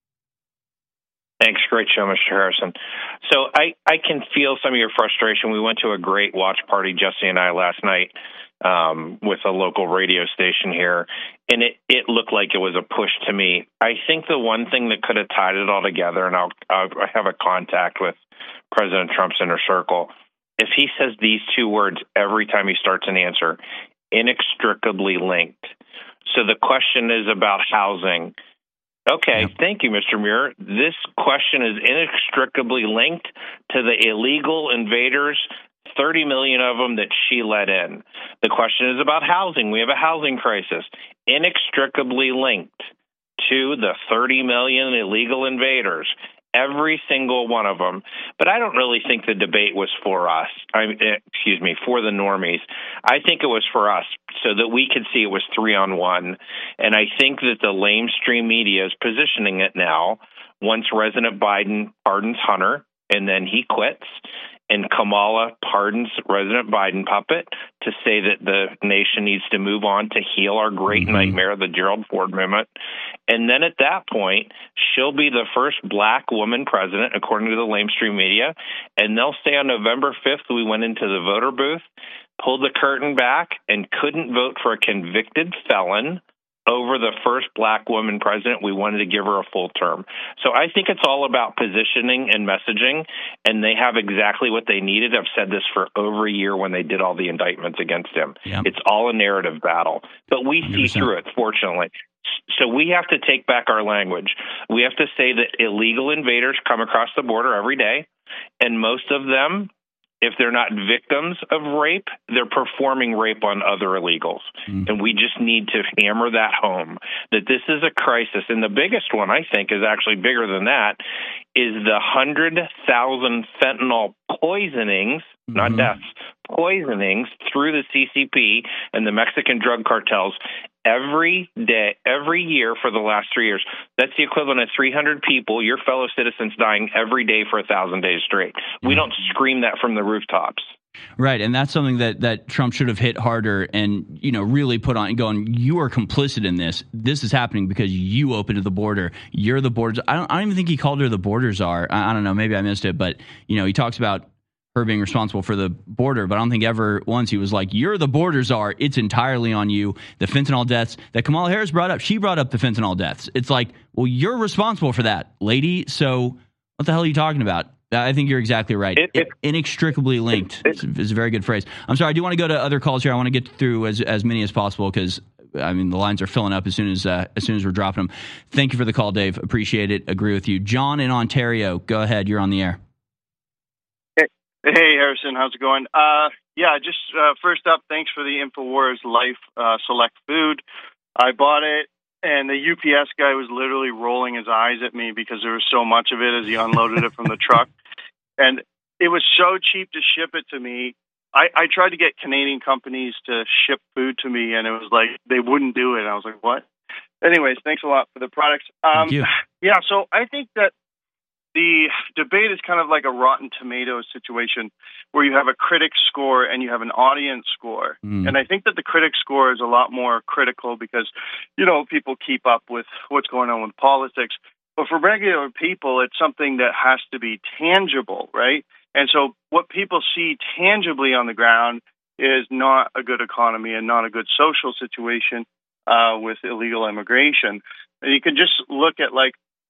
Thanks. Great show, Mr. Harrison. So I can feel some of your frustration. We went to a great watch party, Jesse and I, last night with a local radio station here, and it looked like it was a push to me. I think the one thing that could have tied it all together, and I have a contact with President Trump's inner circle, if he says these two words every time he starts an answer, inextricably linked. So the question is about housing. Okay, Thank you, Mr. Muir. This question is inextricably linked to the illegal invaders, 30 million of them that she let in. The question is about housing. We have a housing crisis, inextricably linked to the 30 million illegal invaders, every single one of them. But I don't really think the debate was for us. For the normies. I think it was for us so that we could see it was 3-on-1. And I think that the lamestream media is positioning it now. Once President Biden pardons Hunter and then he quits, and Kamala pardons President Biden puppet to say that the nation needs to move on to heal our great nightmare, the Gerald Ford movement. And then at that point, she'll be the first black woman president, according to the lamestream media. And they'll say on November 5th, we went into the voter booth, pulled the curtain back, and couldn't vote for a convicted felon over the first black woman president. We wanted to give her a full term. So I think it's all about positioning and messaging, and they have exactly what they needed. I've said this for over a year when they did all the indictments against him. Yep. It's all a narrative battle, but we 100%. See through it, fortunately. So we have to take back our language. We have to say that illegal invaders come across the border every day, and most of them, if they're not victims of rape, they're performing rape on other illegals. And we just need to hammer that home, that this is a crisis. And the biggest one, I think, is actually bigger than that, is the 100,000 fentanyl poisonings, not deaths, poisonings through the CCP and the Mexican drug cartels every day, every year for the last 3 years. That's the equivalent of 300 people, your fellow citizens, dying every day for 1,000 days straight. We don't scream that from the rooftops. Right, and that's something that Trump should have hit harder and, really put on, going, you are complicit in this. This is happening because you opened the border. You're the border. I don't even think he called her the border czar. I don't know. Maybe I missed it. But, he talks about her being responsible for the border. But I don't think ever once he was like, you're the border czar. It's entirely on you. The fentanyl deaths that Kamala Harris brought up, she brought up the fentanyl deaths. It's like, well, you're responsible for that, lady. So what the hell are you talking about? I think you're exactly right. Inextricably linked is a very good phrase. I'm sorry. I do want to go to other calls here. I want to get through as many as possible because, the lines are filling up as soon as we're dropping them. Thank you for the call, Dave. Appreciate it. Agree with you. John in Ontario. Go ahead. You're on the air. Hey, Harrison. How's it going? Just first up, thanks for the InfoWars Life Select Food. I bought it. And the UPS guy was literally rolling his eyes at me because there was so much of it as he unloaded it from the truck. And it was so cheap to ship it to me. I tried to get Canadian companies to ship food to me, and it was like they wouldn't do it. I was like, what? Anyways, thanks a lot for the products. Thank you. Yeah, so I think that the debate is kind of like a Rotten Tomatoes situation where you have a critic score and you have an audience score. And I think that the critic score is a lot more critical because, people keep up with what's going on with politics. But for regular people, it's something that has to be tangible, right? And so what people see tangibly on the ground is not a good economy and not a good social situation with illegal immigration. And you can just look at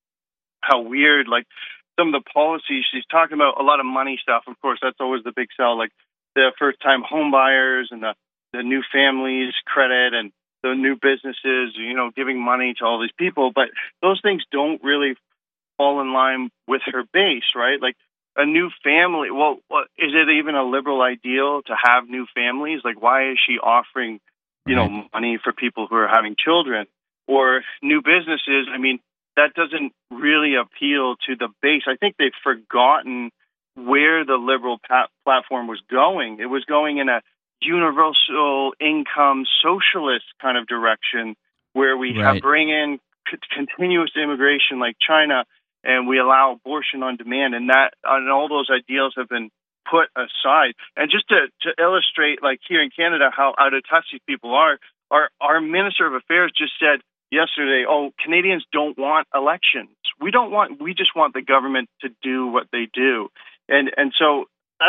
how weird, some of the policies she's talking about, a lot of money stuff. Of course, that's always the big sell, like the first-time home buyers and the new families credit and the new businesses, giving money to all these people. But those things don't really fall in line with her base, right? Like a new family. Well, is it even a liberal ideal to have new families? Like, why is she offering, money for people who are having children or new businesses? That doesn't really appeal to the base. I think they've forgotten where the liberal platform was going. It was going in a universal income socialist kind of direction where we bring in continuous immigration like China and we allow abortion on demand. And all those ideals have been put aside. And just to illustrate, like here in Canada, how out of touch these people are, our Minister of Affairs just said yesterday, Canadians don't want elections. We just want the government to do what they do. And so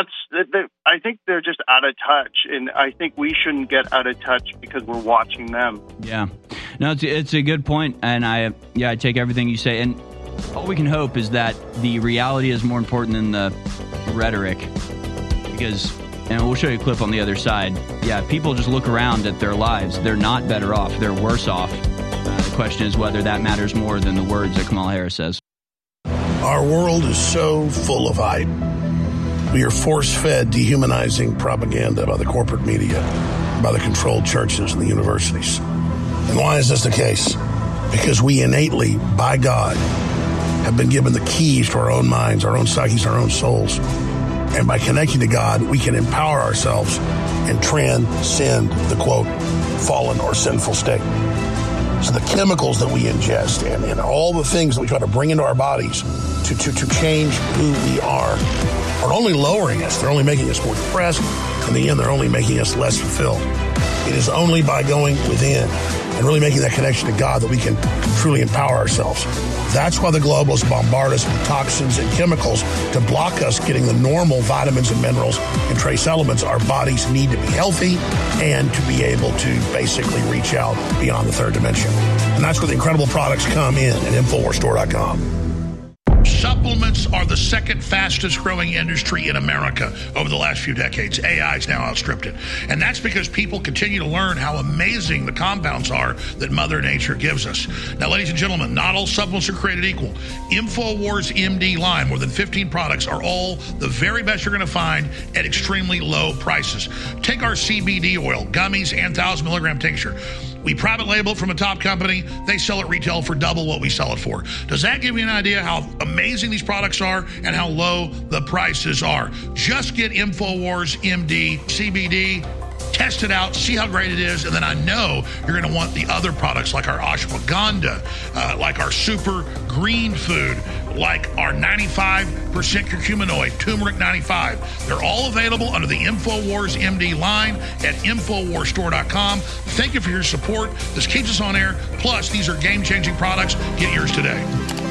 I think they're just out of touch. And I think we shouldn't get out of touch because we're watching them. Yeah. No, it's a good point. And I take everything you say. And all we can hope is that the reality is more important than the rhetoric because, and we'll show you a clip on the other side. Yeah, people just look around at their lives. They're not better off. They're worse off. The question is whether that matters more than the words that Kamala Harris says. Our world is so full of hype. We are force-fed dehumanizing propaganda by the corporate media, by the controlled churches and the universities. And why is this the case? Because we innately, by God, have been given the keys to our own minds, our own psyches, our own souls. And by connecting to God, we can empower ourselves and transcend the, quote, fallen or sinful state. So the chemicals that we ingest and all the things that we try to bring into our bodies to change who we are only lowering us. They're only making us more depressed. In the end, they're only making us less fulfilled. It is only by going within and really making that connection to God that we can truly empower ourselves. That's why the globalists bombard us with toxins and chemicals to block us getting the normal vitamins and minerals and trace elements our bodies need to be healthy and to be able to basically reach out beyond the third dimension. And that's where the incredible products come in at InfoWarsStore.com. Supplements are the second fastest growing industry in America over the last few decades. AI has now outstripped it. And that's because people continue to learn how amazing the compounds are that Mother Nature gives us. Now, ladies and gentlemen, not all supplements are created equal. InfoWars MD line, more than 15 products, are all the very best you're going to find at extremely low prices. Take our CBD oil, gummies, and 1,000 milligram tincture. We private label it from a top company. They sell it retail for double what we sell it for. Does that give you an idea how amazing these products are and how low the prices are? Just get InfoWars MD CBD. Test it out, see how great it is, and then I know you're going to want the other products like our ashwagandha, like our super green food, like our 95% curcuminoid, turmeric 95. They're all available under the InfoWars MD line at InfoWarsStore.com. Thank you for your support. This keeps us on air. Plus, these are game-changing products. Get yours today.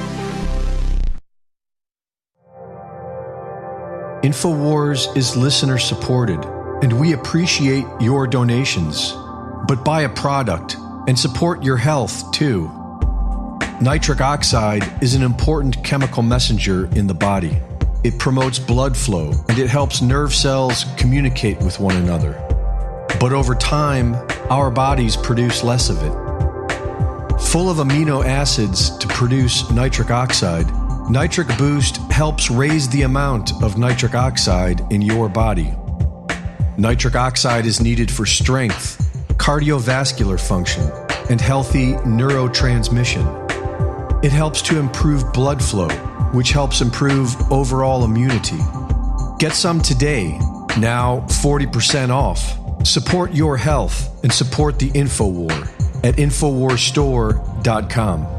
InfoWars is listener-supported, and we appreciate your donations. But buy a product and support your health, too. Nitric oxide is an important chemical messenger in the body. It promotes blood flow, and it helps nerve cells communicate with one another. But over time, our bodies produce less of it. Full of amino acids to produce nitric oxide, Nitric Boost helps raise the amount of nitric oxide in your body. Nitric oxide is needed for strength, cardiovascular function, and healthy neurotransmission. It helps to improve blood flow, which helps improve overall immunity. Get some today, now 40% off. Support your health and support the InfoWar at InfoWarsStore.com.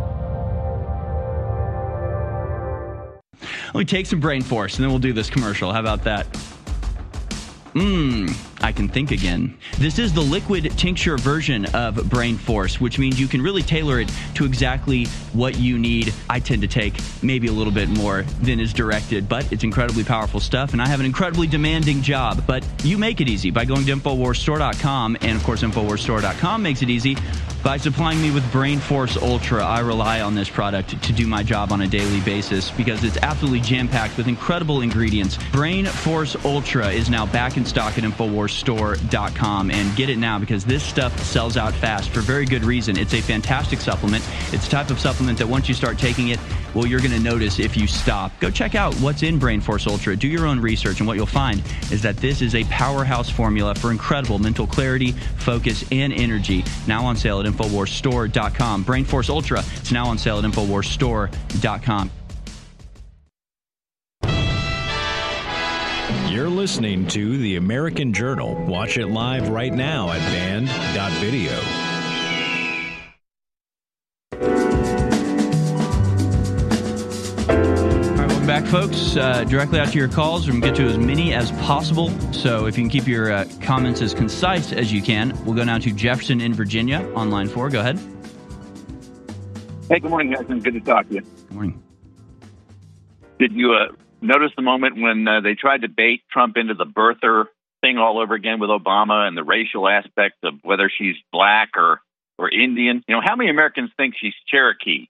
Let me take some Brain Force, and then we'll do this commercial. How about that? I can think again. This is the liquid tincture version of Brain Force, which means you can really tailor it to exactly what you need. I tend to take maybe a little bit more than is directed, but it's incredibly powerful stuff, and I have an incredibly demanding job. But you make it easy by going to InfoWarsStore.com, and of course InfoWarsStore.com makes it easy by supplying me with Brain Force Ultra. I rely on this product to do my job on a daily basis because it's absolutely jam-packed with incredible ingredients. Brain Force Ultra is now back in stock at InfoWarsStore.com, and get it now because this stuff sells out fast for very good reason. It's a fantastic supplement. It's the type of supplement that once you start taking it, well, you're going to notice if you stop. Go check out what's in Brain Force Ultra. Do your own research, and what you'll find is that this is a powerhouse formula for incredible mental clarity, focus, and energy. Now on sale at InfoWarsStore.com. Brain Force Ultra is now on sale at InfoWarsStore.com. You're listening to The American Journal. Watch it live right now at band.video. Welcome back, folks. Directly out to your calls. We're going to get to as many as possible. So if you can keep your comments as concise as you can, we'll go now to Jefferson in Virginia on line 4. Go ahead. Hey, good morning, guys. Good to talk to you. Good morning. Did you notice the moment when they tried to bait Trump into the birther thing all over again with Obama and the racial aspect of whether she's black or Indian? You know, how many Americans think she's Cherokee?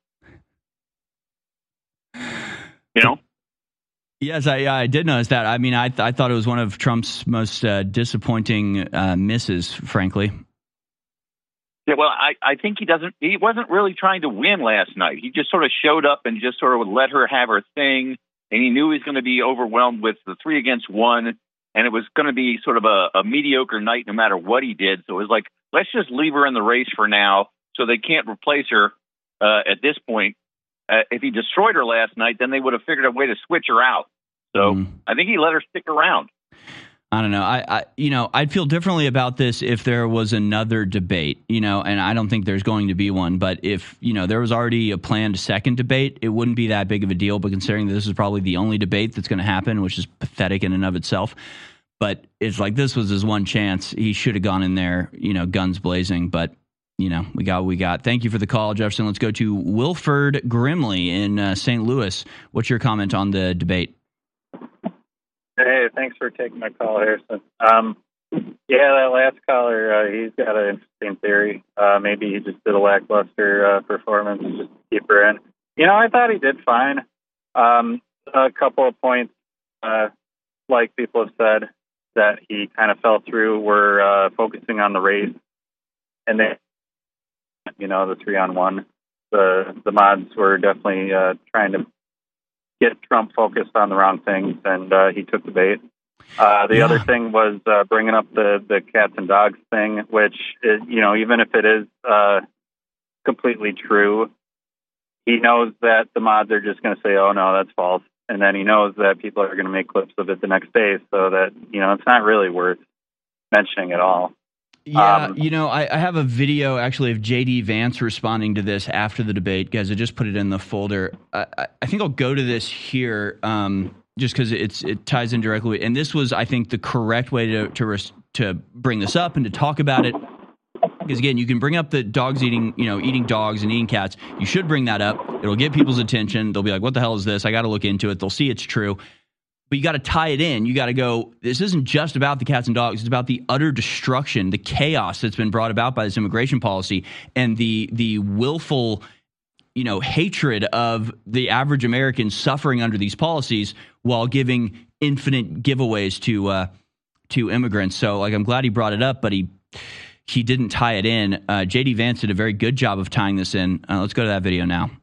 You know? Yes, I did notice that. I mean, I thought it was one of Trump's most disappointing misses, frankly. Yeah, well, I think he wasn't really trying to win last night. He just sort of showed up and just sort of let her have her thing, and he knew he was going to be overwhelmed with the 3 against 1, and it was going to be sort of a mediocre night no matter what he did. So it was like, let's just leave her in the race for now so they can't replace her at this point. If he destroyed her last night, then they would have figured a way to switch her out. So I think he let her stick around. I don't know. I'd feel differently about this if there was another debate, and I don't think there's going to be one. But if, there was already a planned second debate, it wouldn't be that big of a deal. But considering that this is probably the only debate that's going to happen, which is pathetic in and of itself. But it's like this was his one chance. He should have gone in there, guns blazing. But, we got what we got. Thank you for the call, Jefferson. Let's go to Wilford Grimley in St. Louis. What's your comment on the debate? Hey, thanks for taking my call, Harrison. That last caller, he's got an interesting theory. Maybe he just did a lackluster performance just to keep her in. I thought he did fine. A couple of points, like people have said, that he kind of fell through were focusing on the race. And then, the 3-on-1. The mods were definitely trying to get Trump focused on the wrong things, and he took the bait. The other thing was bringing up the cats and dogs thing, which is, even if it is completely true, he knows that the mods are just going to say, "Oh no, that's false," and then he knows that people are going to make clips of it the next day, so that it's not really worth mentioning at all. Yeah, I have a video actually of J.D. Vance responding to this after the debate. Guys, I just put it in the folder. I think I'll go to this here just because it ties in directly. And this was, I think, the correct way to bring this up and to talk about it. Because again, you can bring up the dogs eating dogs and eating cats. You should bring that up. It'll get people's attention. They'll be like, "What the hell is this? I got to look into it." They'll see it's true. But you got to tie it in. You got to go, this isn't just about the cats and dogs. It's about the utter destruction, the chaos that's been brought about by this immigration policy, and the willful, hatred of the average American suffering under these policies while giving infinite giveaways to immigrants. So, I'm glad he brought it up, but he didn't tie it in. J.D. Vance did a very good job of tying this in. Let's go to that video now.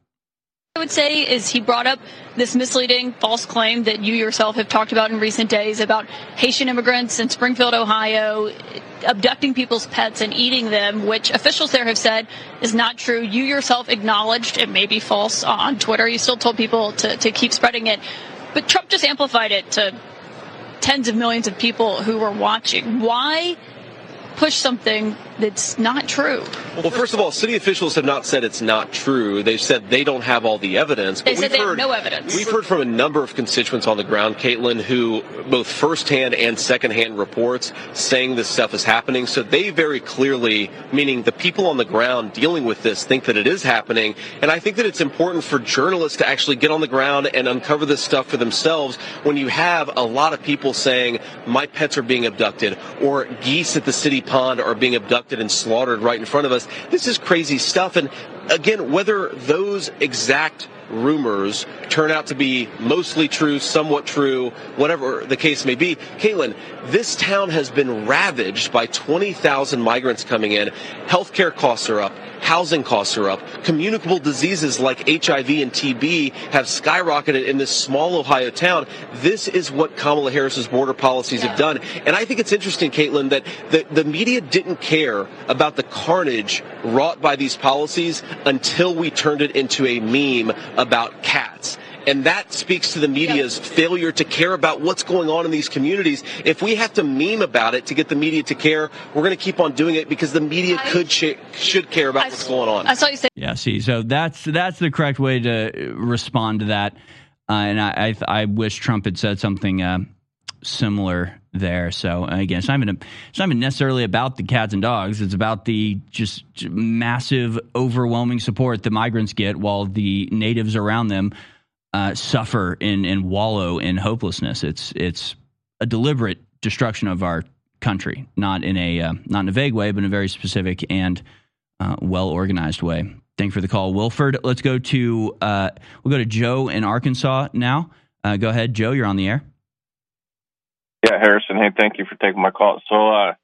I would say is he brought up this misleading false claim that you yourself have talked about in recent days about Haitian immigrants in Springfield, Ohio, abducting people's pets and eating them, which officials there have said is not true. You yourself acknowledged it may be false on Twitter. You still told people to keep spreading it. But Trump just amplified it to tens of millions of people who were watching. Why push something that's not true? Well, first of all, city officials have not said it's not true. They've said they don't have all the evidence. They said they have no evidence. We've heard from a number of constituents on the ground, Caitlin, who both firsthand and secondhand reports saying this stuff is happening. So they very clearly, meaning the people on the ground dealing with this, think that it is happening. And I think that it's important for journalists to actually get on the ground and uncover this stuff for themselves when you have a lot of people saying, "My pets are being abducted," or "Geese at the city pond are being abducted and slaughtered right in front of us." This is crazy stuff. And again, whether those exact rumors turn out to be mostly true, somewhat true, whatever the case may be, Caitlin, this town has been ravaged by 20,000 migrants coming in. Healthcare costs are up. Housing costs are up. Communicable diseases like HIV and TB have skyrocketed in this small Ohio town. This is what Kamala Harris's border policies have done. And I think it's interesting, Caitlin, that the media didn't care about the carnage wrought by these policies until we turned it into a meme about cats. And that speaks to the media's failure to care about what's going on in these communities. If we have to meme about it to get the media to care, we're going to keep on doing it because the media should care about what's going on. I saw you say. Yeah, see, so that's the correct way to respond to that. And I wish Trump had said something similar there. So again, it's not even necessarily about the cats and dogs. It's about the just massive, overwhelming support the migrants get while the natives around them suffer and wallow in hopelessness. It's a deliberate destruction of our country, not in a vague way, but in a very specific and well organized way. Thank you for the call, Wilford. Let's go to we'll go to Joe in Arkansas now. Go ahead, Joe. You're on the air. Yeah, Harrison. Hey, thank you for taking my call. So,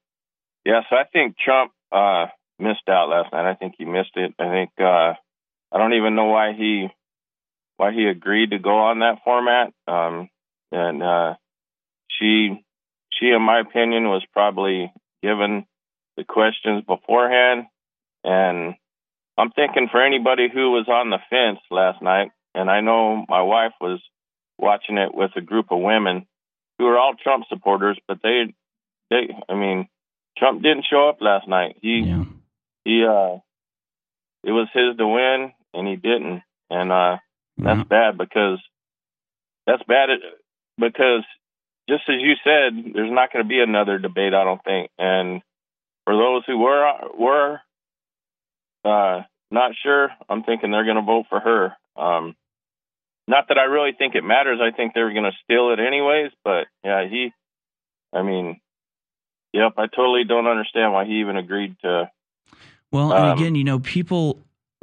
so I think Trump missed out last night. I think he missed it. I think I don't even know why he agreed to go on that format. She, in my opinion, was probably given the questions beforehand. And I'm thinking for anybody who was on the fence last night, and I know my wife was watching it with a group of women who are all Trump supporters, but Trump didn't show up last night. It was his to win, and he didn't. And that's bad because just as you said, there's not going to be another debate, I don't think. And for those who were not sure, I'm thinking they're going to vote for her. Not that I really think it matters. I think they're going to steal it anyways. But yeah, I totally don't understand why he even agreed to. Well, and again, people,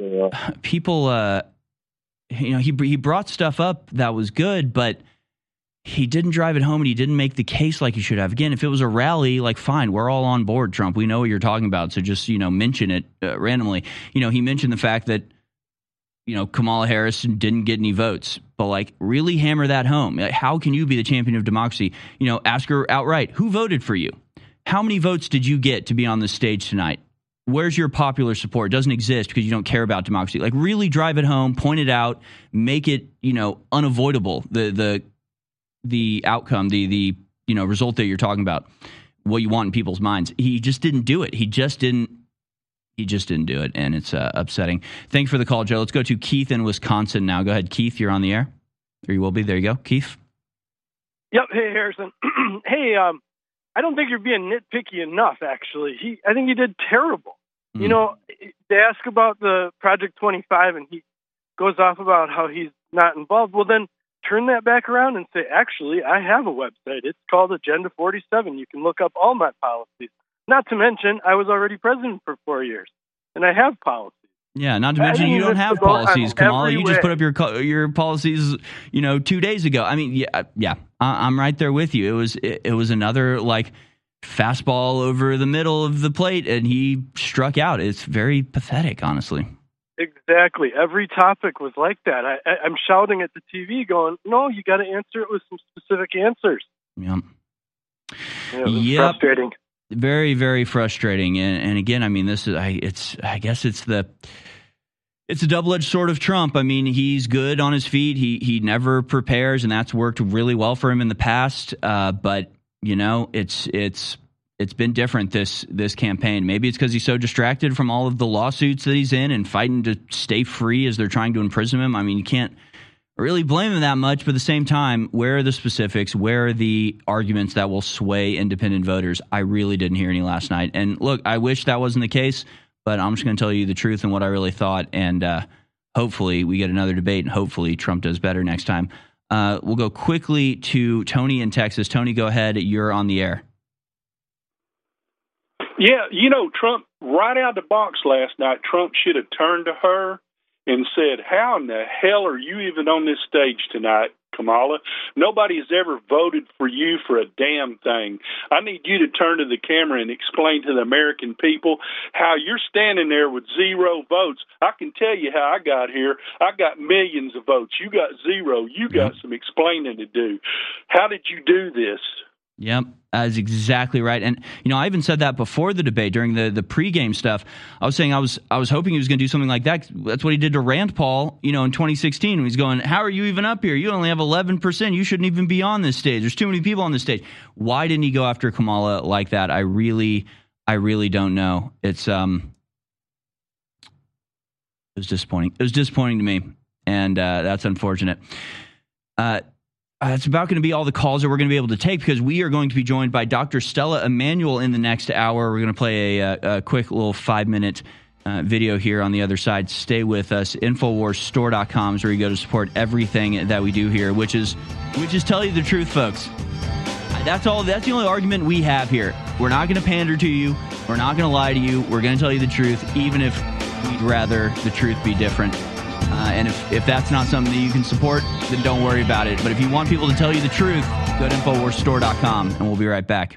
he brought stuff up that was good, but he didn't drive it home and he didn't make the case like he should have. Again, if it was a rally, fine, we're all on board, Trump. We know what you're talking about. So just, mention it randomly. He mentioned the fact that Kamala Harris didn't get any votes, but like really hammer that home. Like, how can you be the champion of democracy? Ask her outright, who voted for you? How many votes did you get to be on this stage tonight? Where's your popular support? It doesn't exist because you don't care about democracy. Like really drive it home, point it out, make it, unavoidable. The outcome, the result that you're talking about, what you want in people's minds. He just didn't do it. He just didn't do it, and it's upsetting. Thanks for the call, Joe. Let's go to Keith in Wisconsin now. Go ahead, Keith. You're on the air. Or you will be. There you go. Keith. Yep. Hey, Harrison. Hey, I don't think you're being nitpicky enough, actually. I think he did terrible. They ask about the Project 25, and he goes off about how he's not involved. Well, then turn that back around and say, actually, I have a website. It's called Agenda 47. You can look up all my policies. Not to mention, I was already president for 4 years, and I have policies. Yeah, not to mention you don't have policies, Kamala. You just put up your policies, 2 days ago. I mean, yeah, I'm right there with you. It was another like fastball over the middle of the plate, and he struck out. It's very pathetic, honestly. Exactly. Every topic was like that. I'm shouting at the TV, going, "No, you got to answer it with some specific answers." Yep. It was frustrating. Very, very frustrating. And again, I mean, this is I guess it's a double-edged sword of Trump. I mean, he's good on his feet. He never prepares, and that's worked really well for him in the past. But it's been different this campaign. Maybe it's because he's so distracted from all of the lawsuits that he's in and fighting to stay free as they're trying to imprison him. I mean, you can't really blame him that much, but at the same time, where are the specifics? Where are the arguments that will sway independent voters? I really didn't hear any last night. And look, I wish that wasn't the case, but I'm just going to tell you the truth and what I really thought. And hopefully we get another debate, and hopefully Trump does better next time. We'll go quickly to Tony in Texas. Tony, go ahead. You're on the air. Yeah, Trump, right out of the box last night, Trump should have turned to her and said, how in the hell are you even on this stage tonight, Kamala? Nobody has ever voted for you for a damn thing. I need you to turn to the camera and explain to the American people how you're standing there with 0 votes. I can tell you how I got here. I got millions of votes. You got 0. You got some explaining to do. How did you do this? Yep, that's exactly right. And, I even said that before the debate during the pregame stuff. I was saying I was hoping he was going to do something like that. That's what he did to Rand Paul, in 2016. He's going, how are you even up here? You only have 11%. You shouldn't even be on this stage. There's too many people on this stage. Why didn't he go after Kamala like that? I really don't know. It was disappointing. It was disappointing to me, and that's unfortunate. That's about going to be all the calls that we're going to be able to take, because we are going to be joined by Dr. Stella Immanuel in the next hour. We're going to play a quick little 5-minute video here on the other side. Stay with us. InfoWarsStore.com is where you go to support everything that we do here, which is tell you the truth, folks. That's all. That's the only argument we have here. We're not going to pander to you. We're not going to lie to you. We're going to tell you the truth, even if we'd rather the truth be different. And if that's not something that you can support, then don't worry about it. But if you want people to tell you the truth, go to InfoWarsStore.com, and we'll be right back.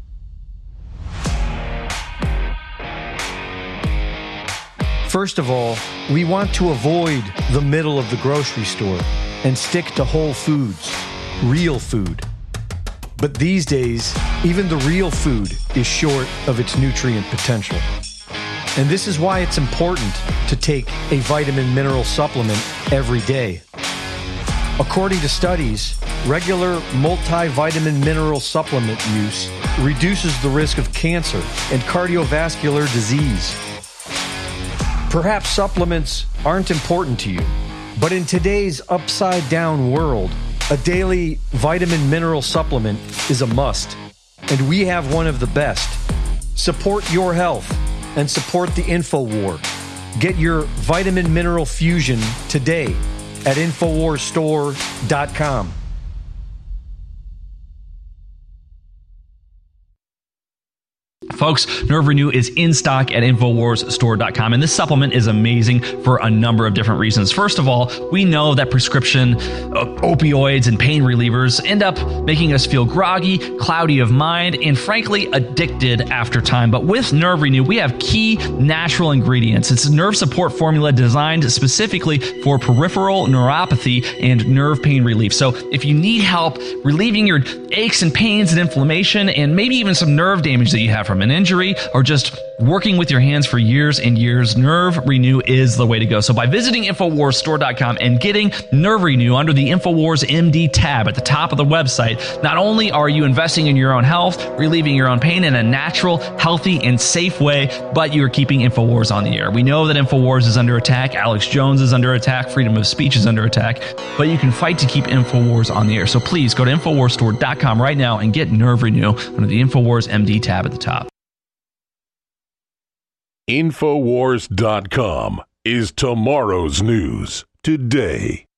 First of all, we want to avoid the middle of the grocery store and stick to whole foods, real food. But these days, even the real food is short of its nutrient potential. And this is why it's important to take a vitamin mineral supplement every day. According to studies, regular multivitamin mineral supplement use reduces the risk of cancer and cardiovascular disease. Perhaps supplements aren't important to you, but in today's upside-down world, a daily vitamin mineral supplement is a must, and we have one of the best. Support your health and support the InfoWar. Get your vitamin mineral fusion today at InfoWarsStore.com. Folks, Nerve Renew is in stock at InfoWarsStore.com, and this supplement is amazing for a number of different reasons. First of all, we know that prescription opioids and pain relievers end up making us feel groggy, cloudy of mind, and frankly, addicted after time. But with Nerve Renew, we have key natural ingredients. It's a nerve support formula designed specifically for peripheral neuropathy and nerve pain relief. So if you need help relieving your aches and pains and inflammation, and maybe even some nerve damage that you have from an injury or just working with your hands for years and years, Nerve Renew is the way to go. So by visiting InfoWarsStore.com and getting Nerve Renew under the InfoWars MD tab at the top of the website, not only are you investing in your own health, relieving your own pain in a natural, healthy, and safe way, but you're keeping InfoWars on the air. We know that InfoWars is under attack. Alex Jones is under attack. Freedom of speech is under attack. But you can fight to keep InfoWars on the air. So please go to InfoWarsStore.com right now and get Nerve Renew under the InfoWars MD tab at the top. Infowars.com is tomorrow's news today.